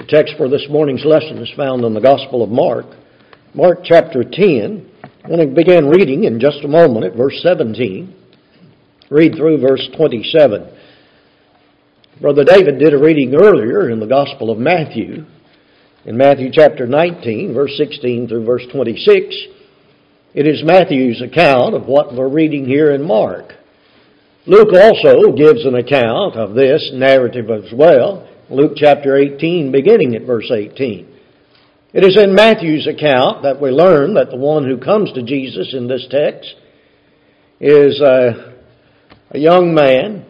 text for this morning's lesson is found in the Gospel of Mark. Mark chapter 10. I'm going to begin reading in just a moment at verse 17. Read through verse 27. Brother David did a reading earlier in the Gospel of Matthew. In Matthew chapter 19, verse 16 through verse 26, it is Matthew's account of what we're reading here in Mark. Luke also gives an account of this narrative as well. Luke chapter 18, beginning at verse 18. It is in Matthew's account that we learn that the one who comes to Jesus in this text is a young man.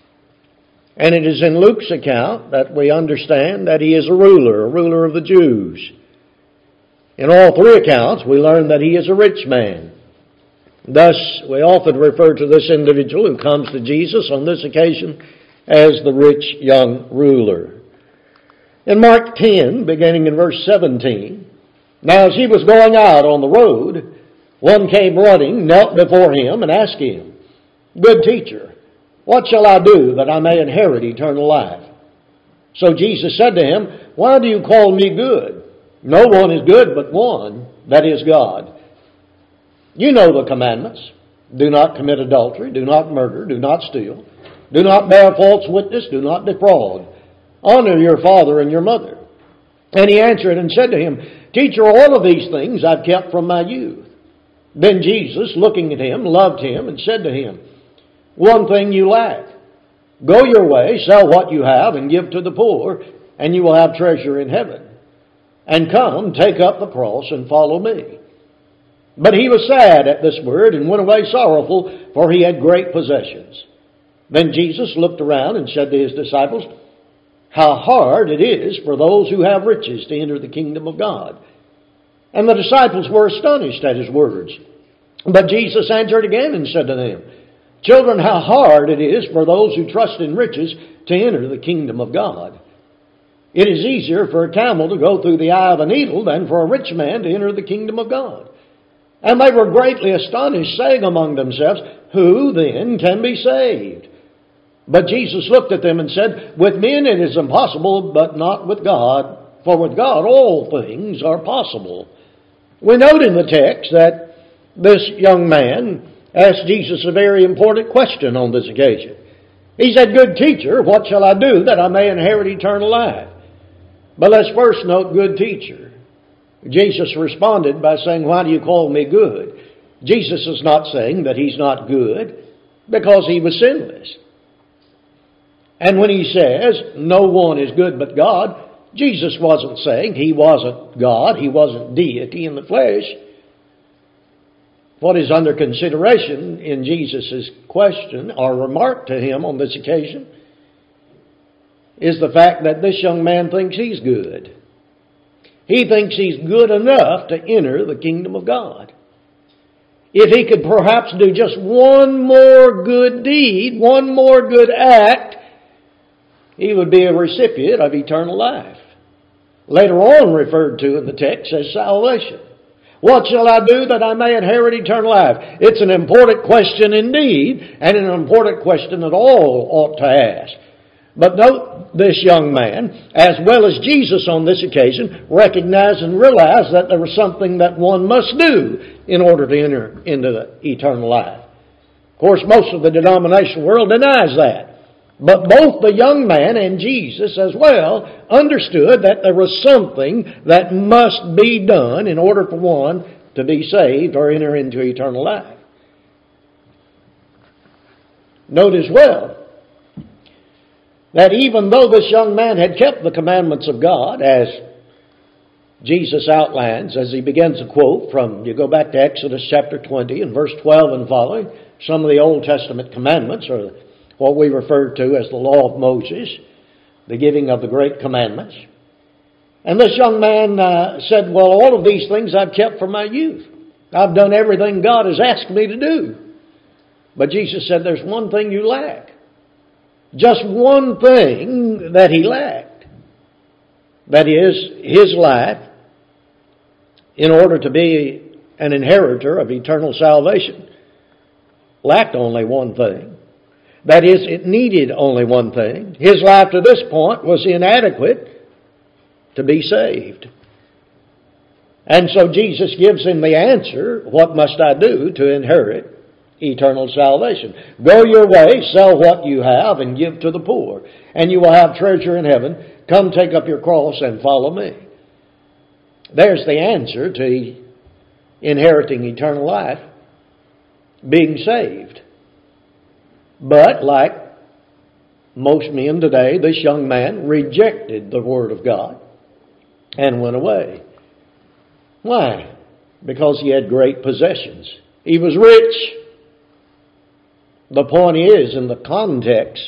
And it is in Luke's account that we understand that he is a ruler of the Jews. In all three accounts, we learn that he is a rich man. Thus, we often refer to this individual who comes to Jesus on this occasion as the rich young ruler. In Mark 10, beginning in verse 17, now as he was going out on the road, one came running, knelt before him, and asked him, "Good teacher, what shall I do that I may inherit eternal life?" So Jesus said to him, "Why do you call me good? No one is good but one, that is God. You know the commandments. Do not commit adultery, do not murder, do not steal, do not bear false witness, do not defraud. Honor your father and your mother." And he answered and said to him, "Teacher, all of these things I've kept from my youth." Then Jesus, looking at him, loved him and said to him, "One thing you lack. Go your way, sell what you have, and give to the poor, and you will have treasure in heaven. And come, take up the cross and follow me." But he was sad at this word and went away sorrowful, for he had great possessions. Then Jesus looked around and said to his disciples, "How hard it is for those who have riches to enter the kingdom of God." And the disciples were astonished at his words. But Jesus answered again and said to them, "Children, how hard it is for those who trust in riches to enter the kingdom of God. It is easier for a camel to go through the eye of a needle than for a rich man to enter the kingdom of God." And they were greatly astonished, saying among themselves, "Who then can be saved?" But Jesus looked at them and said, "With men it is impossible, but not with God. For with God all things are possible." We note in the text that this young man asked Jesus a very important question on this occasion. He said, "Good teacher, what shall I do that I may inherit eternal life?" But let's first note, "Good teacher." Jesus responded by saying, "Why do you call me good?" Jesus is not saying that he's not good because he was sinless. And when he says, "No one is good but God," Jesus wasn't saying he wasn't God, he wasn't deity in the flesh. What is under consideration in Jesus' question or remark to him on this occasion is the fact that this young man thinks he's good. He thinks he's good enough to enter the kingdom of God. If he could perhaps do just one more good deed, one more good act, he would be a recipient of eternal life. Later on referred to in the text as salvation. What shall I do that I may inherit eternal life? It's an important question indeed, and an important question that all ought to ask. But note this young man, as well as Jesus on this occasion, recognized and realized that there was something that one must do in order to enter into the eternal life. Of course, most of the denominational world denies that. But both the young man and Jesus as well understood that there was something that must be done in order for one to be saved or enter into eternal life. Note as well that even though this young man had kept the commandments of God, as Jesus outlines as he begins to quote from, you go back to Exodus chapter 20 and verse 12 and following, some of the Old Testament commandments are what we refer to as the law of Moses, the giving of the great commandments. And this young man said, "Well, all of these things I've kept from my youth. I've done everything God has asked me to do." But Jesus said, "There's one thing you lack." Just one thing that he lacked. That is, his life, in order to be an inheritor of eternal salvation, lacked only one thing. That is, it needed only one thing. His life to this point was inadequate to be saved. And so Jesus gives him the answer, what must I do to inherit eternal salvation? Go your way, sell what you have, and give to the poor, and you will have treasure in heaven. Come take up your cross and follow me. There's the answer to inheriting eternal life, being saved. But like most men today, this young man rejected the Word of God and went away. Why? Because he had great possessions. He was rich. The point is, in the context,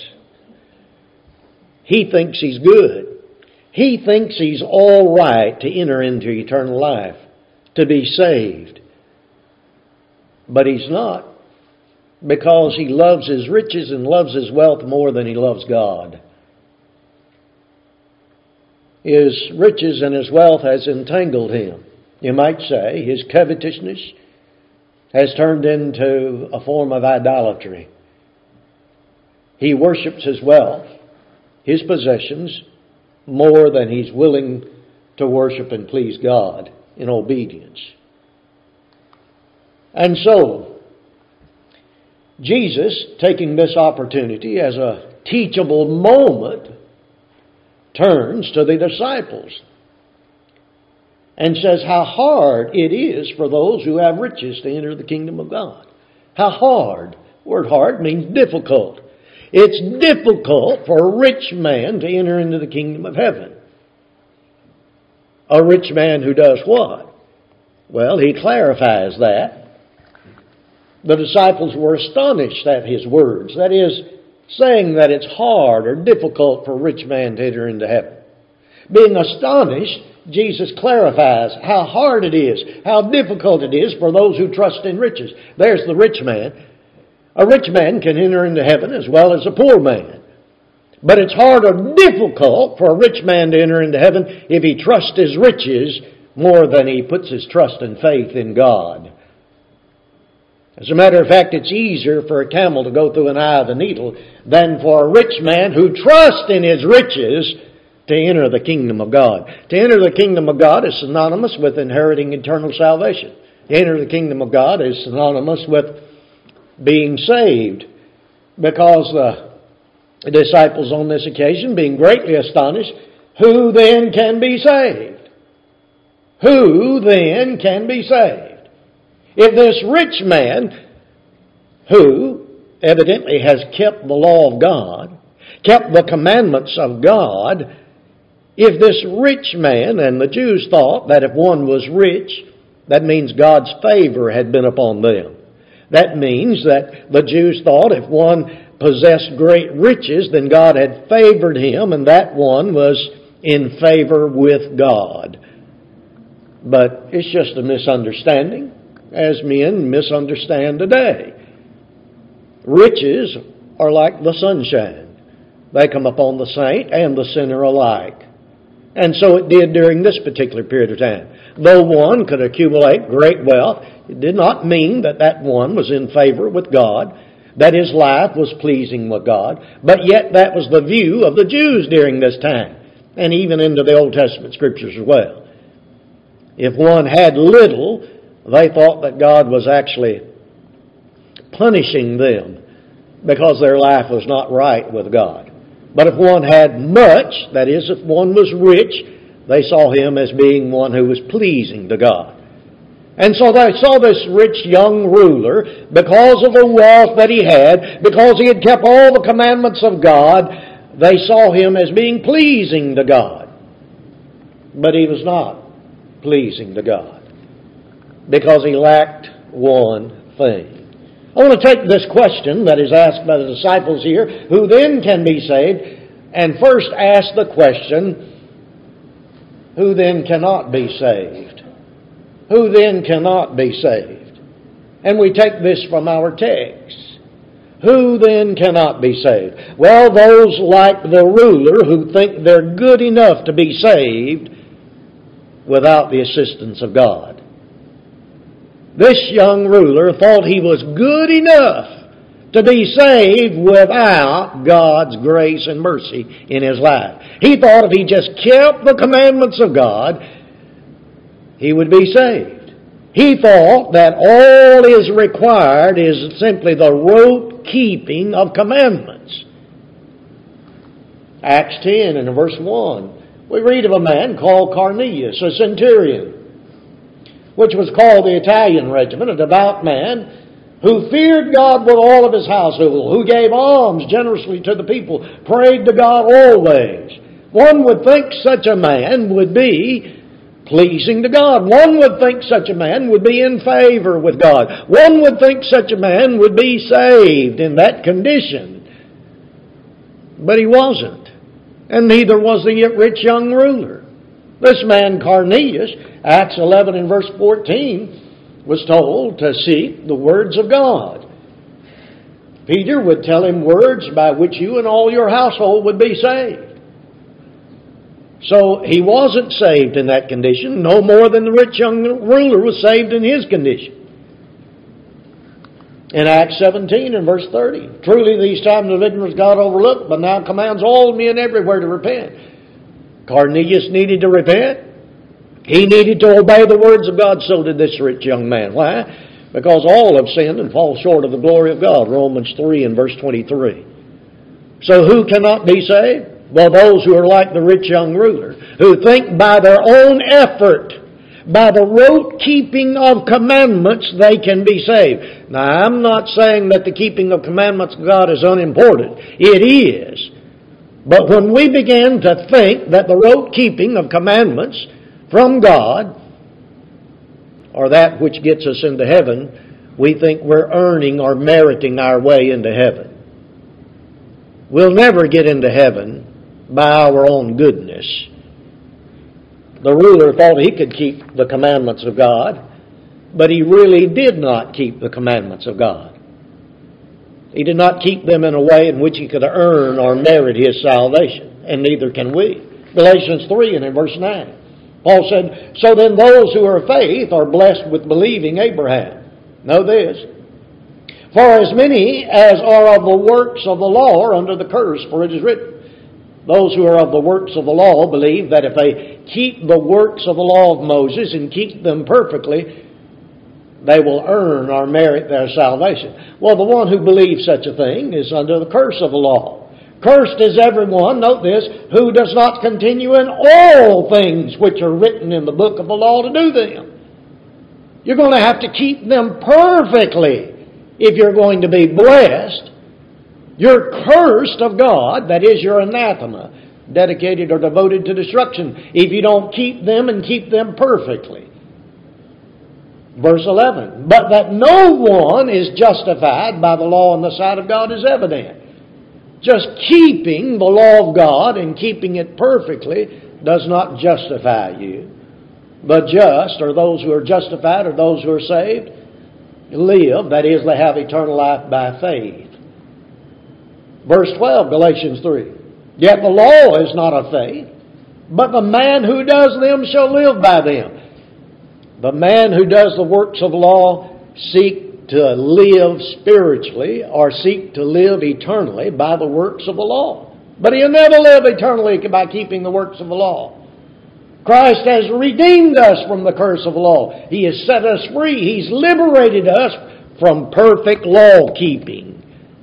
he thinks he's good. He thinks he's all right to enter into eternal life, to be saved. But he's not, because he loves his riches and loves his wealth more than he loves God. His riches and his wealth has entangled him. You might say his covetousness has turned into a form of idolatry. He worships his wealth, his possessions, more than he's willing to worship and please God in obedience. And so, Jesus, taking this opportunity as a teachable moment, turns to the disciples and says how hard it is for those who have riches to enter the kingdom of God. How hard. The word hard means difficult. It's difficult for a rich man to enter into the kingdom of heaven. A rich man who does what? Well, he clarifies that. The disciples were astonished at his words. That is, saying that it's hard or difficult for a rich man to enter into heaven. Being astonished, Jesus clarifies how hard it is, how difficult it is for those who trust in riches. There's the rich man. A rich man can enter into heaven as well as a poor man. But it's hard or difficult for a rich man to enter into heaven if he trusts his riches more than he puts his trust and faith in God. As a matter of fact, it's easier for a camel to go through an eye of a needle than for a rich man who trusts in his riches to enter the kingdom of God. To enter the kingdom of God is synonymous with inheriting eternal salvation. To enter the kingdom of God is synonymous with being saved, because the disciples on this occasion, being greatly astonished, who then can be saved? Who then can be saved? If this rich man, who evidently has kept the law of God, kept the commandments of God, if this rich man, and the Jews thought that if one was rich, that means God's favor had been upon them. That means that the Jews thought if one possessed great riches, then God had favored him, and that one was in favor with God. But it's just a misunderstanding, as men misunderstand today. Riches are like the sunshine. They come upon the saint and the sinner alike. And so it did during this particular period of time. Though one could accumulate great wealth, it did not mean that that one was in favor with God, that his life was pleasing with God, but yet that was the view of the Jews during this time, and even into the Old Testament Scriptures as well. If one had little, they thought that God was actually punishing them because their life was not right with God. But if one had much, that is, if one was rich, they saw him as being one who was pleasing to God. And so they saw this rich young ruler, because of the wealth that he had, because he had kept all the commandments of God, they saw him as being pleasing to God. But he was not pleasing to God, because he lacked one thing. I want to take this question that is asked by the disciples here, who then can be saved, and first ask the question, who then cannot be saved? Who then cannot be saved? And we take this from our text. Who then cannot be saved? Well, those like the ruler who think they're good enough to be saved without the assistance of God. This young ruler thought he was good enough to be saved without God's grace and mercy in his life. He thought if he just kept the commandments of God, he would be saved. He thought that all is required is simply the rote keeping of commandments. Acts 10 and verse 1, we read of a man called Cornelius, a centurion, which was called the Italian regiment, a devout man who feared God with all of his household, who gave alms generously to the people, prayed to God always. One would think such a man would be pleasing to God. One would think such a man would be in favor with God. One would think such a man would be saved in that condition. But he wasn't. And neither was the rich young ruler. This man Cornelius, Acts 11 and verse 14, was told to seek the words of God. Peter would tell him words by which you and all your household would be saved. So he wasn't saved in that condition, no more than the rich young ruler was saved in his condition. In Acts 17 and verse 30, truly these times of ignorance God overlooked, but now commands all men everywhere to repent. Cornelius needed to repent. He needed to obey the words of God. So did this rich young man. Why? Because all have sinned and fall short of the glory of God. Romans 3 and verse 23. So who cannot be saved? Well, those who are like the rich young ruler, who think by their own effort, by the rote keeping of commandments, they can be saved. Now, I'm not saying that the keeping of commandments of God is unimportant. It is. But when we begin to think that the rote keeping of commandments from God are that which gets us into heaven, we think we're earning or meriting our way into heaven. We'll never get into heaven by our own goodness. The ruler thought he could keep the commandments of God, but he really did not keep the commandments of God. He did not keep them in a way in which he could earn or merit his salvation, and neither can we. Galatians 3 and in verse 9, Paul said, so then those who are of faith are blessed with believing Abraham. Know this, for as many as are of the works of the law are under the curse, for it is written, those who are of the works of the law believe that if they keep the works of the law of Moses and keep them perfectly, they will earn or merit their salvation. Well, the one who believes such a thing is under the curse of the law. Cursed is everyone, note this, who does not continue in all things which are written in the book of the law to do them. You're going to have to keep them perfectly if you're going to be blessed. You're cursed of God, that is, you're anathema, dedicated or devoted to destruction, if you don't keep them and keep them perfectly. Verse 11, but that no one is justified by the law in the sight of God is evident. Just keeping the law of God and keeping it perfectly does not justify you. But just, or those who are justified, or those who are saved, live, that is, they have eternal life by faith. Verse 12, Galatians 3. Yet the law is not of faith, but the man who does them shall live by them. The man who does the works of law seek to live spiritually or seek to live eternally by the works of the law. But he'll never live eternally by keeping the works of the law. Christ has redeemed us from the curse of the law. He has set us free. He's liberated us from perfect law keeping,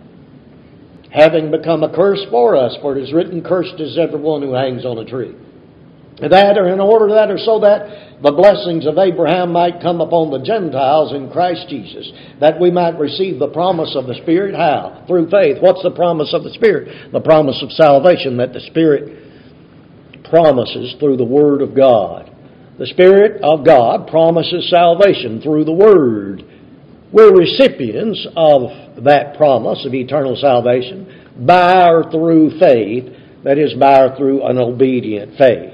having become a curse for us, for it is written, cursed is everyone who hangs on a tree. That, or in order that, or so that the blessings of Abraham might come upon the Gentiles in Christ Jesus, that we might receive the promise of the Spirit. How? Through faith. What's the promise of the Spirit? The promise of salvation that the Spirit promises through the Word of God. The Spirit of God promises salvation through the Word. We're recipients of that promise of eternal salvation by or through faith, that is, by or through an obedient faith.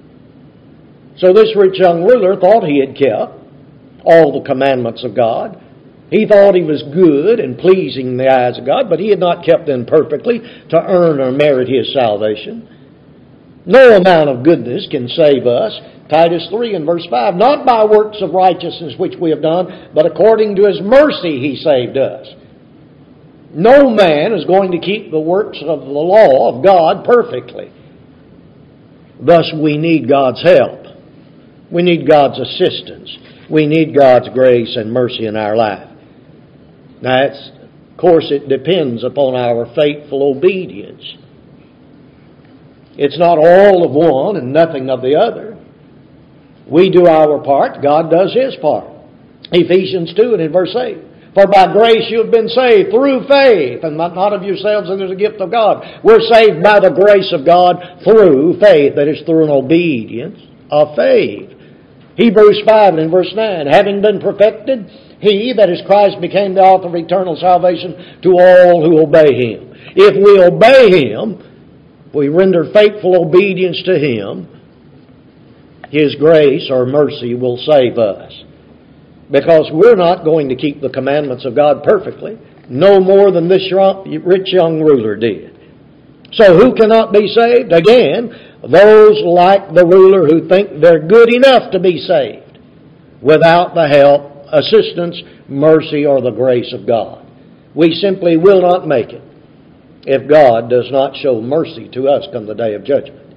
So this rich young ruler thought he had kept all the commandments of God. He thought he was good and pleasing in the eyes of God, but he had not kept them perfectly to earn or merit his salvation. No amount of goodness can save us. Titus 3 and verse 5, not by works of righteousness which we have done, but according to His mercy He saved us. No man is going to keep the works of the law of God perfectly. Thus we need God's help. We need God's assistance. We need God's grace and mercy in our life. Now, of course, it depends upon our faithful obedience. It's not all of one and nothing of the other. We do our part, God does His part. Ephesians 2 and in verse 8. For by grace you have been saved through faith, and not of yourselves, and there's a gift of God. We're saved by the grace of God through faith, that is, through an obedience of faith. Hebrews 5 and in verse 9. Having been perfected, He, that is Christ, became the author of eternal salvation to all who obey Him. If we obey Him, we render faithful obedience to Him, His grace or mercy will save us. Because we're not going to keep the commandments of God perfectly, no more than this rich young ruler did. So who cannot be saved? Again, those like the ruler who think they're good enough to be saved without the help, assistance, mercy, or the grace of God. We simply will not make it if God does not show mercy to us come the day of judgment.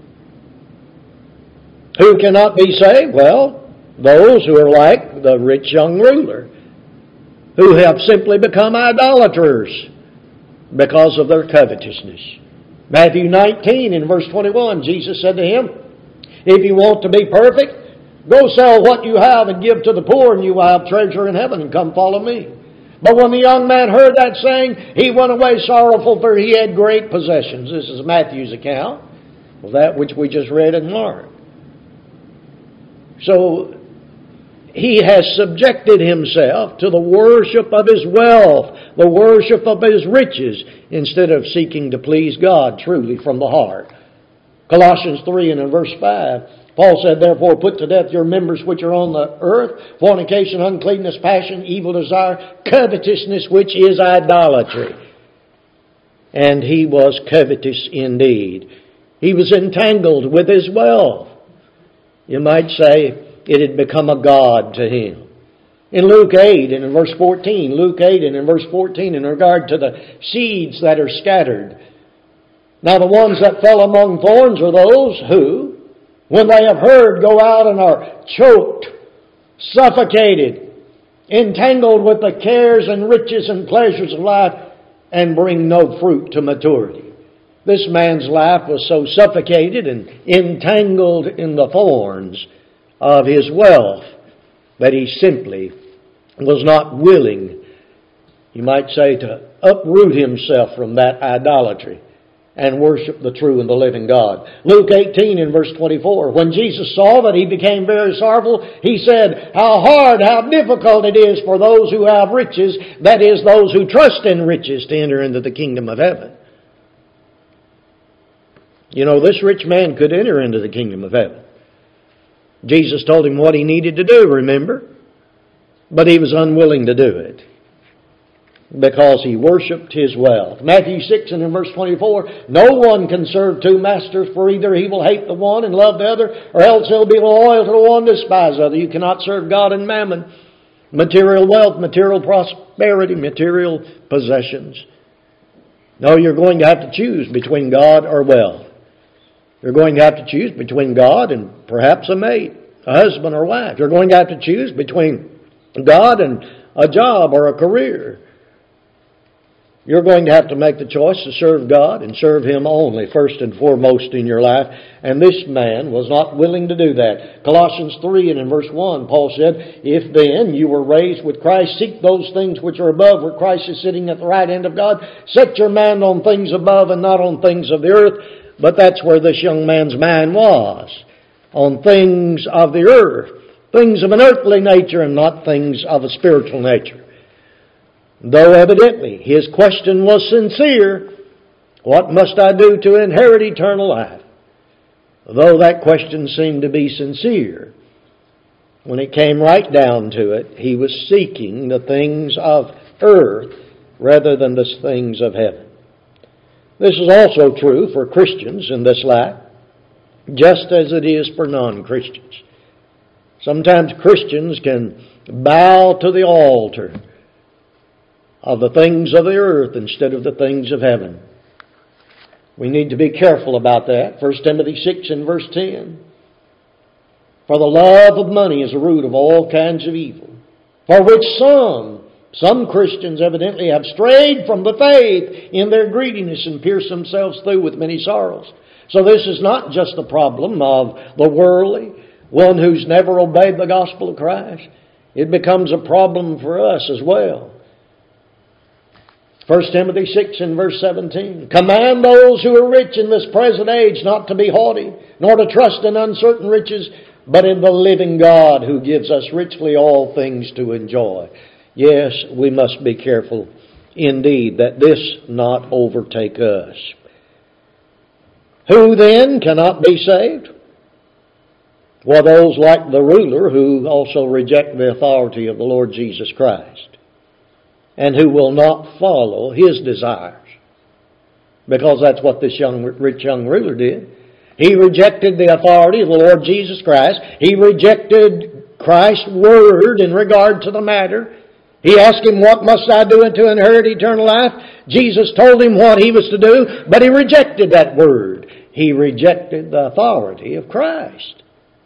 Who cannot be saved? Well, those who are like the rich young ruler, who have simply become idolaters because of their covetousness. Matthew 19 in verse 21, Jesus said to him, if you want to be perfect, go sell what you have and give to the poor, and you will have treasure in heaven, and come follow me. But when the young man heard that saying, he went away sorrowful, for he had great possessions. This is Matthew's account of that which we just read in Mark. So he has subjected himself to the worship of his wealth, the worship of his riches, instead of seeking to please God truly from the heart. Colossians 3 and in verse 5, Paul said, therefore put to death your members which are on the earth, fornication, uncleanness, passion, evil desire, covetousness, which is idolatry. And he was covetous indeed. He was entangled with his wealth. You might say it had become a god to him. In Luke 8 and in verse 14, Luke 8 and in verse 14, in regard to the seeds that are scattered. Now the ones that fell among thorns are those who, when they have heard, go out and are choked, suffocated, entangled with the cares and riches and pleasures of life, and bring no fruit to maturity. This man's life was so suffocated and entangled in the thorns of his wealth that he simply was not willing, you might say, to uproot himself from that idolatry and worship the true and the living God. Luke 18 in verse 24, when Jesus saw that he became very sorrowful, he said, how hard, how difficult it is for those who have riches, that is, those who trust in riches, to enter into the kingdom of heaven. You know, this rich man could enter into the kingdom of heaven. Jesus told him what he needed to do, remember? But he was unwilling to do it because he worshipped his wealth. Matthew 6 and in verse 24, no one can serve two masters, for either he will hate the one and love the other, or else he'll be loyal to the one and despise the other. You cannot serve God and mammon, material wealth, material prosperity, material possessions. No, you're going to have to choose between God or wealth. You're going to have to choose between God and perhaps a mate, a husband or wife. You're going to have to choose between God and a job or a career. You're going to have to make the choice to serve God and serve Him only, first and foremost in your life. And this man was not willing to do that. Colossians 3 and in verse 1, Paul said, if then you were raised with Christ, seek those things which are above, where Christ is sitting at the right hand of God. Set your mind on things above and not on things of the earth. But that's where this young man's mind was, on things of the earth, things of an earthly nature and not things of a spiritual nature. Though evidently his question was sincere, what must I do to inherit eternal life? Though that question seemed to be sincere, when it came right down to it, he was seeking the things of earth rather than the things of heaven. This is also true for Christians in this life, just as it is for non-Christians. Sometimes Christians can bow to the altar of the things of the earth instead of the things of heaven. We need to be careful about that. 1 Timothy 6 and verse 10. For the love of money is the root of all kinds of evil, for which some Christians evidently have strayed from the faith in their greediness and pierced themselves through with many sorrows. So this is not just the problem of the worldly, one who's never obeyed the gospel of Christ. It becomes a problem for us as well. 1 Timothy 6 and verse 17. Command those who are rich in this present age not to be haughty, nor to trust in uncertain riches, but in the living God who gives us richly all things to enjoy. Yes, we must be careful indeed that this not overtake us. Who then cannot be saved? Well, those like the ruler who also reject the authority of the Lord Jesus Christ and who will not follow his desires. Because that's what this rich young ruler did. He rejected the authority of the Lord Jesus Christ. He rejected Christ's word in regard to the matter. He asked him, what must I do to inherit eternal life? Jesus told him what he was to do, but he rejected that word. He rejected the authority of Christ.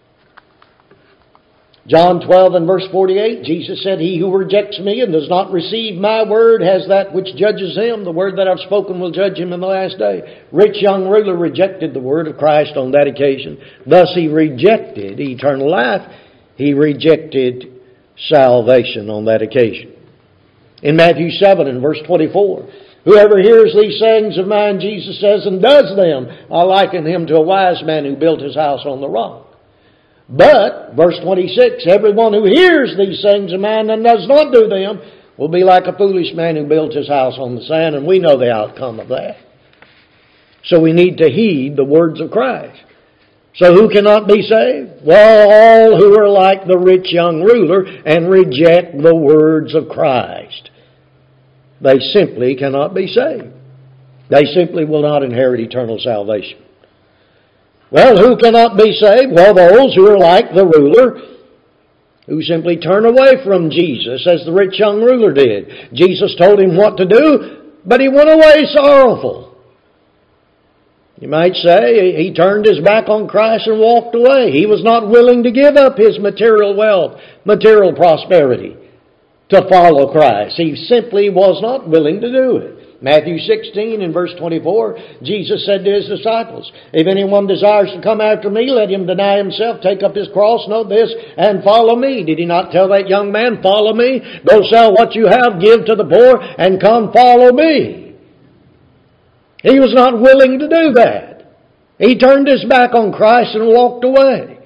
John 12 and verse 48, Jesus said, he who rejects me and does not receive my word has that which judges him. The word that I've spoken will judge him in the last day. Rich young ruler rejected the word of Christ on that occasion. Thus he rejected eternal life. He rejected salvation on that occasion. In Matthew 7 and verse 24, whoever hears these sayings of mine, Jesus says, and does them, I liken him to a wise man who built his house on the rock. But, verse 26, everyone who hears these sayings of mine and does not do them will be like a foolish man who built his house on the sand, and we know the outcome of that. So we need to heed the words of Christ. So who cannot be saved? Well, all who are like the rich young ruler and reject the words of Christ. They simply cannot be saved. They simply will not inherit eternal salvation. Well, who cannot be saved? Well, those who are like the ruler, who simply turn away from Jesus, as the rich young ruler did. Jesus told him what to do, but he went away sorrowful. You might say he turned his back on Christ and walked away. He was not willing to give up his material wealth, material prosperity, to follow Christ. He simply was not willing to do it. Matthew 16 and verse 24, Jesus said to his disciples, if anyone desires to come after me, let him deny himself, take up his cross, note this, and follow me. Did he not tell that young man, follow me? Go sell what you have, give to the poor, and come follow me. He was not willing to do that. He turned his back on Christ and walked away.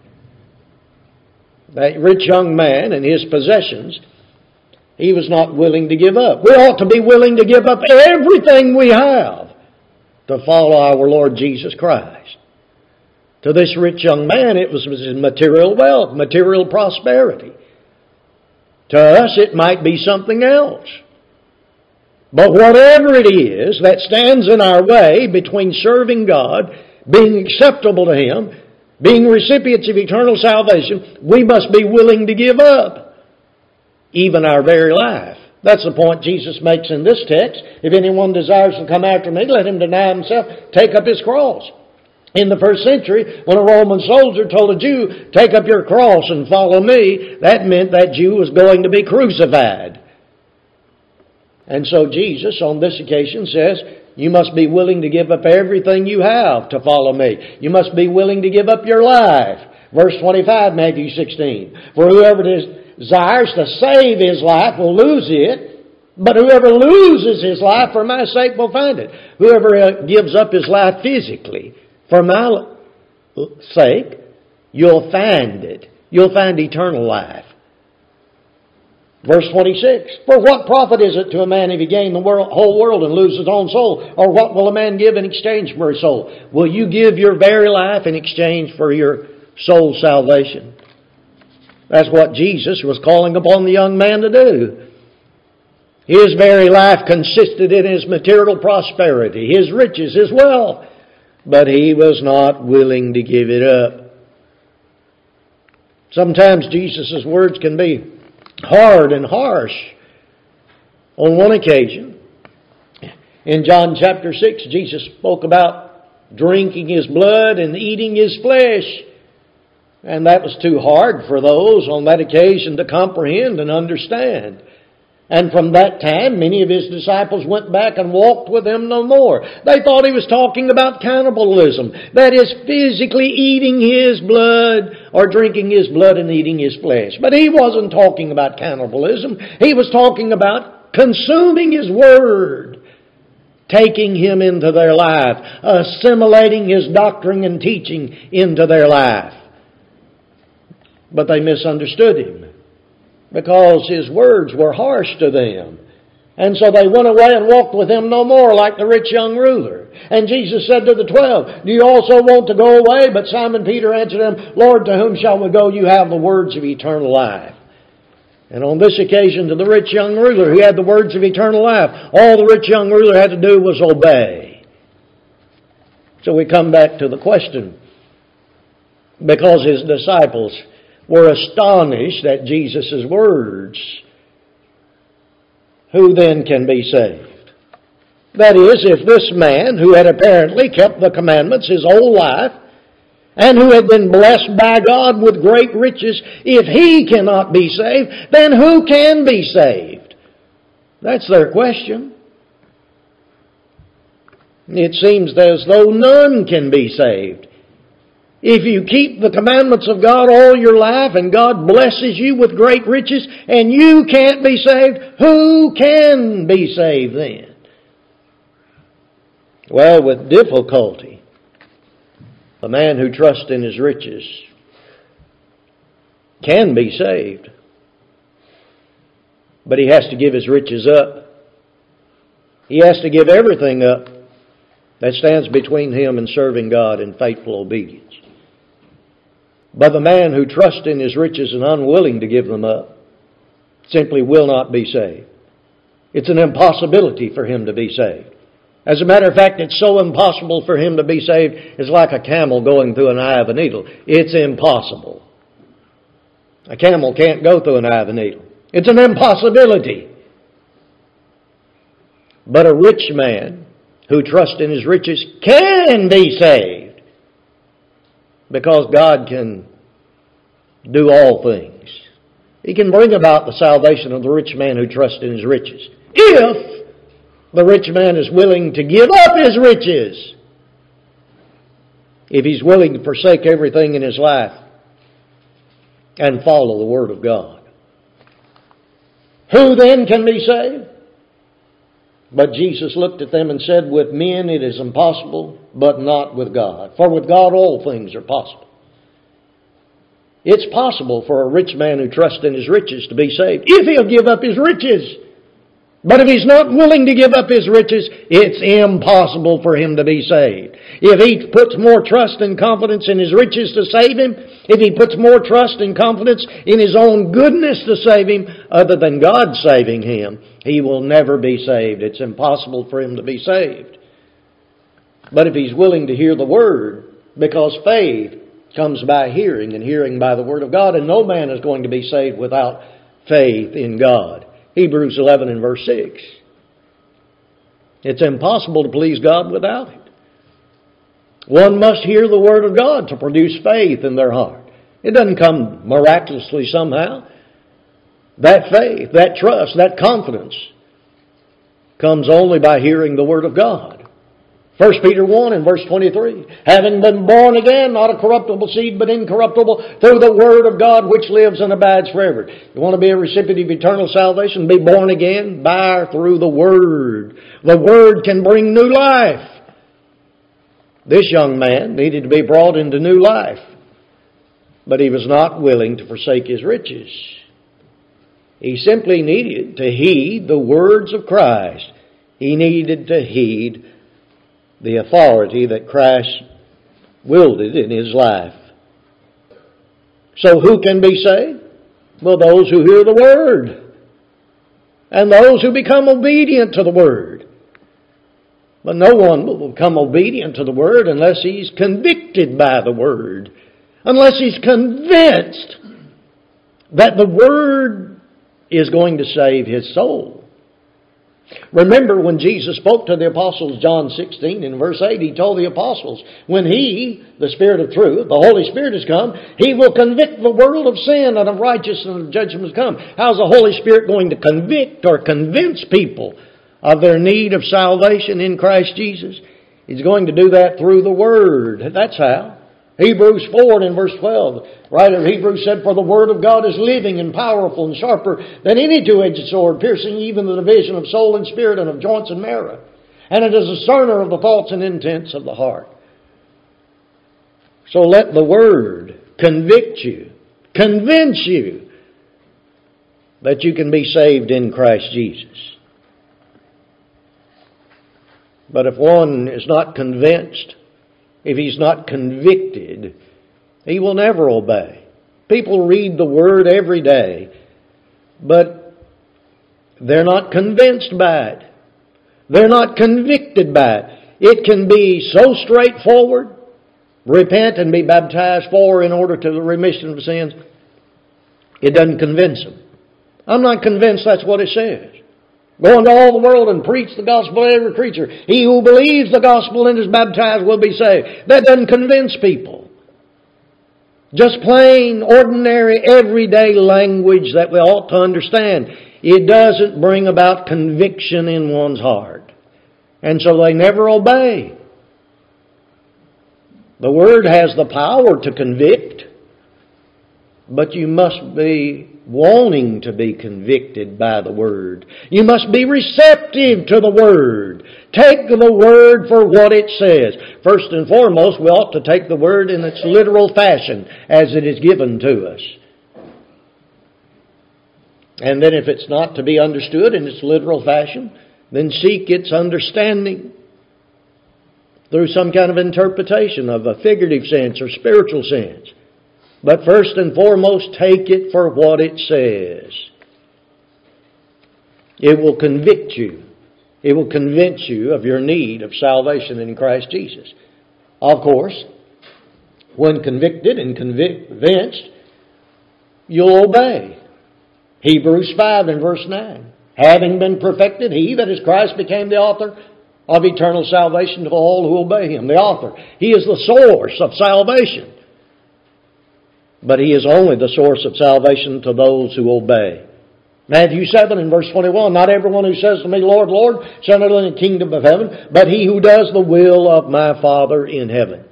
That rich young man and his possessions, he was not willing to give up. We ought to be willing to give up everything we have to follow our Lord Jesus Christ. To this rich young man, it was his material wealth, material prosperity. To us, it might be something else. But whatever it is that stands in our way between serving God, being acceptable to Him, being recipients of eternal salvation, we must be willing to give up. Even our very life. That's the point Jesus makes in this text. If anyone desires to come after me, let him deny himself, take up his cross. In the first century, when a Roman soldier told a Jew, take up your cross and follow me, that meant that Jew was going to be crucified. And so Jesus, on this occasion, says, you must be willing to give up everything you have to follow me. You must be willing to give up your life. Verse 25, Matthew 16. For whoever desires to save his life will lose it, but whoever loses his life for my sake will find it. Whoever gives up his life physically for my sake, you'll find it. You'll find eternal life. Verse 26, for what profit is it to a man if he gain the whole world and lose his own soul? Or what will a man give in exchange for his soul? Will you give your very life in exchange for your soul's salvation? That's what Jesus was calling upon the young man to do. His very life consisted in his material prosperity, his riches, his wealth. But he was not willing to give it up. Sometimes Jesus' words can be hard and harsh. On one occasion, in John chapter 6, Jesus spoke about drinking His blood and eating His flesh. And that was too hard for those on that occasion to comprehend and understand. And from that time, many of His disciples went back and walked with Him no more. They thought He was talking about cannibalism. That is, physically eating His blood or drinking His blood and eating His flesh. But He wasn't talking about cannibalism. He was talking about consuming His Word, taking Him into their life, assimilating His doctrine and teaching into their life. But they misunderstood Him, because His words were harsh to them. And so they went away and walked with Him no more, like the rich young ruler. And Jesus said to the 12, "Do you also want to go away?" But Simon Peter answered Him, "Lord, to whom shall we go? You have the words of eternal life." And on this occasion, to the rich young ruler, he had the words of eternal life. All the rich young ruler had to do was obey. So we come back to the question, because His disciples were astonished at Jesus' words, who then can be saved? That is, if this man, who had apparently kept the commandments his whole life, and who had been blessed by God with great riches, if he cannot be saved, then who can be saved? That's their question. It seems as though none can be saved. If you keep the commandments of God all your life and God blesses you with great riches and you can't be saved, who can be saved then? Well, with difficulty, the man who trusts in his riches can be saved. But he has to give his riches up. He has to give everything up that stands between him and serving God in faithful obedience. But the man who trusts in his riches and unwilling to give them up simply will not be saved. It's an impossibility for him to be saved. As a matter of fact, it's so impossible for him to be saved, it's like a camel going through an eye of a needle. It's impossible. A camel can't go through an eye of a needle. It's an impossibility. But a rich man who trusts in his riches can be saved, because God can do all things. He can bring about the salvation of the rich man who trusts in his riches, if the rich man is willing to give up his riches. If he's willing to forsake everything in his life and follow the Word of God. Who then can be saved? But Jesus looked at them and said, "With men it is impossible, but not with God. For with God all things are possible." It's possible for a rich man who trusts in his riches to be saved, if he'll give up his riches. But if he's not willing to give up his riches, it's impossible for him to be saved. If he puts more trust and confidence in his riches to save him, if he puts more trust and confidence in his own goodness to save him, other than God saving him, he will never be saved. It's impossible for him to be saved. But if he's willing to hear the Word, because faith comes by hearing, and hearing by the Word of God, and no man is going to be saved without faith in God. Hebrews 11 and verse 6. It's impossible to please God without it. One must hear the Word of God to produce faith in their heart. It doesn't come miraculously somehow. That faith, that trust, that confidence comes only by hearing the Word of God. 1 Peter 1 and verse 23. Having been born again, not a corruptible seed, but incorruptible, through the Word of God which lives and abides forever. You want to be a recipient of eternal salvation? Be born again by or through the Word. The Word can bring new life. This young man needed to be brought into new life, but he was not willing to forsake his riches. He simply needed to heed the words of Christ. He needed to heed the authority that Christ wielded in his life. So who can be saved? Well, those who hear the Word, and those who become obedient to the Word. But no one will become obedient to the Word unless he's convicted by the Word, unless he's convinced that the Word is going to save his soul. Remember when Jesus spoke to the apostles, John 16 in verse 8, He told the apostles, when He, the Spirit of truth, the Holy Spirit has come, He will convict the world of sin and of righteousness and of judgment has come. How's the Holy Spirit going to convict or convince people of their need of salvation in Christ Jesus? He's going to do that through the Word. That's how. Hebrews 4 in verse 12, writer of Hebrews said, for the Word of God is living and powerful and sharper than any two-edged sword, piercing even the division of soul and spirit and of joints and marrow. And it is a discerner of the thoughts and intents of the heart. So let the Word convict you, convince you that you can be saved in Christ Jesus. But if one is not convinced, if he's not convicted, he will never obey. People read the Word every day, but they're not convinced by it. They're not convicted by it. It can be so straightforward. Repent and be baptized for in order to the remission of sins. It doesn't convince them. I'm not convinced that's what it says. Go into all the world and preach the gospel to every creature. He who believes the gospel and is baptized will be saved. That doesn't convince people. Just plain, ordinary, everyday language that we ought to understand. It doesn't bring about conviction in one's heart. And so they never obey. The Word has the power to convict, but you must be wanting to be convicted by the Word. You must be receptive to the Word. Take the Word for what it says. First and foremost, we ought to take the Word in its literal fashion as it is given to us. And then if it's not to be understood in its literal fashion, then seek its understanding through some kind of interpretation of a figurative sense or spiritual sense. But first and foremost, take it for what it says. It will convict you. It will convince you of your need of salvation in Christ Jesus. Of course, when convicted and convinced, you'll obey. Hebrews 5 and verse 9. Having been perfected, He, that is Christ, became the author of eternal salvation to all who obey Him. The author. He is the source of salvation. But He is only the source of salvation to those who obey. Matthew 7 and verse 21, not everyone who says to me, Lord, Lord, shall enter the kingdom of heaven, but he who does the will of my Father in heaven.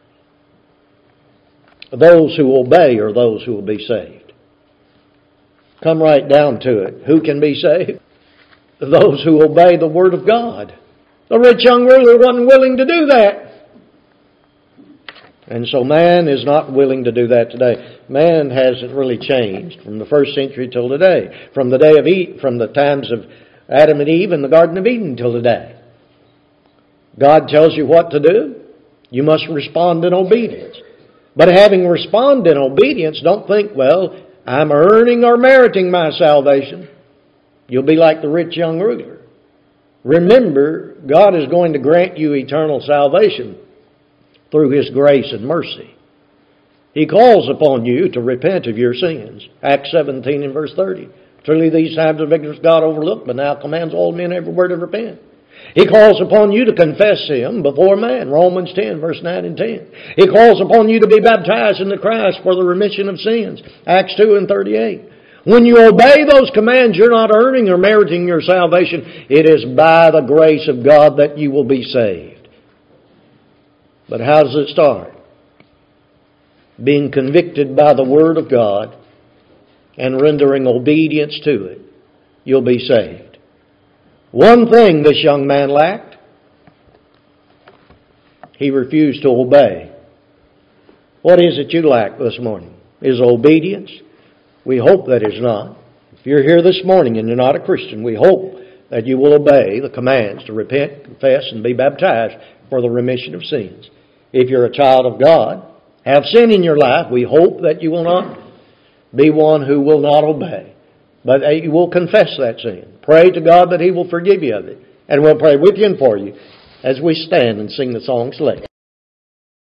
Those who obey are those who will be saved. Come right down to it. Who can be saved? Those who obey the Word of God. The rich young ruler wasn't willing to do that. And so man is not willing to do that today. Man hasn't really changed from the first century till today. From the times of Adam and Eve in the Garden of Eden till today. God tells you what to do. You must respond in obedience. But having responded in obedience, don't think, well, I'm earning or meriting my salvation. You'll be like the rich young ruler. Remember, God is going to grant you eternal salvation through His grace and mercy. He calls upon you to repent of your sins. Acts 17 and verse 30. Truly these times of ignorance God overlooked, but now commands all men everywhere to repent. He calls upon you to confess Him before man. Romans 10 verse 9 and 10. He calls upon you to be baptized into Christ for the remission of sins. Acts 2 and 38. When you obey those commands, you're not earning or meriting your salvation. It is by the grace of God that you will be saved. But how does it start? Being convicted by the Word of God and rendering obedience to it. You'll be saved. One thing this young man lacked. He refused to obey. What is it you lack this morning? Is obedience? We hope that is not. If you're here this morning and you're not a Christian, we hope that you will obey the commands to repent, confess, and be baptized for the remission of sins. If you're a child of God, have sin in your life, we hope that you will not be one who will not obey, but that you will confess that sin. Pray to God that He will forgive you of it. And we'll pray with you and for you as we stand and sing the song Select.